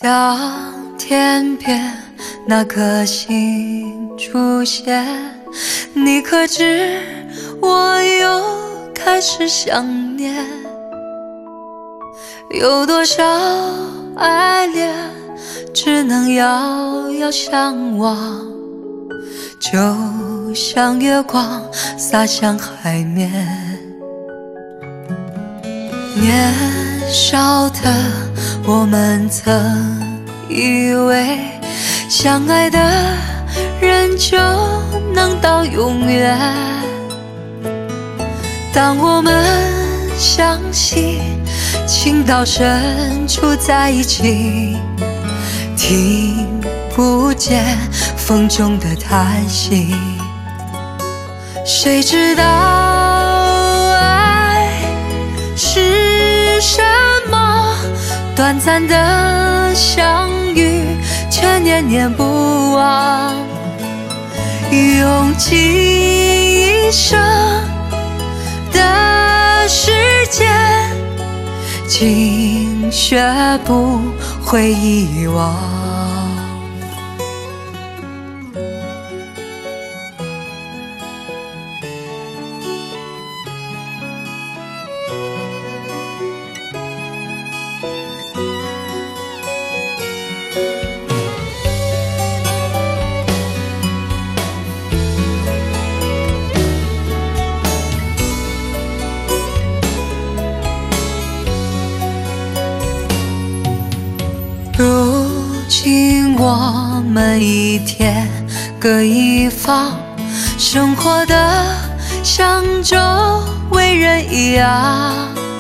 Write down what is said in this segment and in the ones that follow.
当天边那颗星出现，你可知我又开始想念？有多少爱恋只能遥遥相望，就像月光洒向海面。年少的我们曾以为相爱的人就能到永远，当我们相信情到深处在一起，听不见风中的叹息。谁知道爱是什么？短暂的相遇却念念不忘，用尽一生的时间，竟学不会遗忘。如今我们一天各一方，生活的像周围人一样，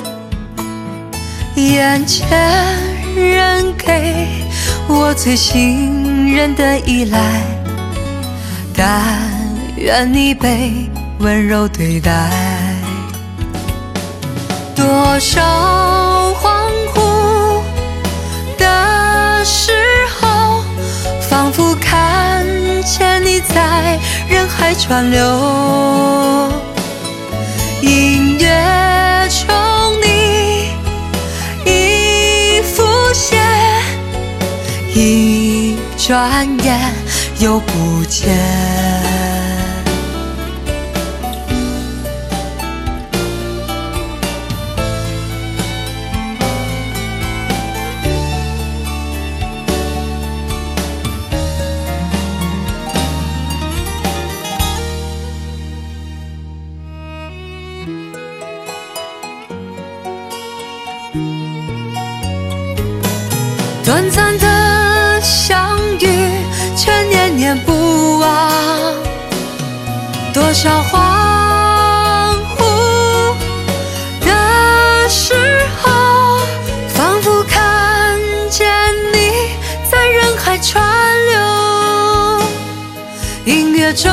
眼前人给我最信任的依赖，但愿你被温柔对待。多少恍惚的时候，仿佛看见你在人海川流，音乐中你已浮现，一转眼又不见。短暂的相遇却念念不忘，多少恍惚的时候，仿佛看见你在人海川流，音乐中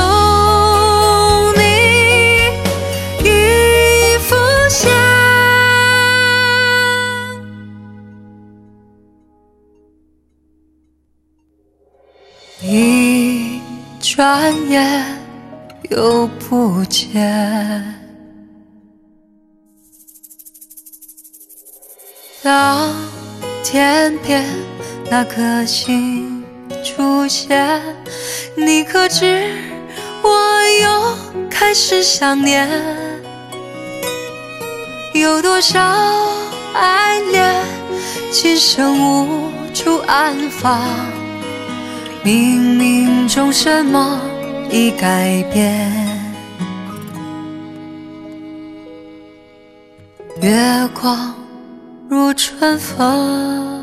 你已浮现，一转眼又不见。当天边那颗星出现，你可知我又开始想念？有多少爱恋今生无处安放，冥冥中什么已改变？月光如春风。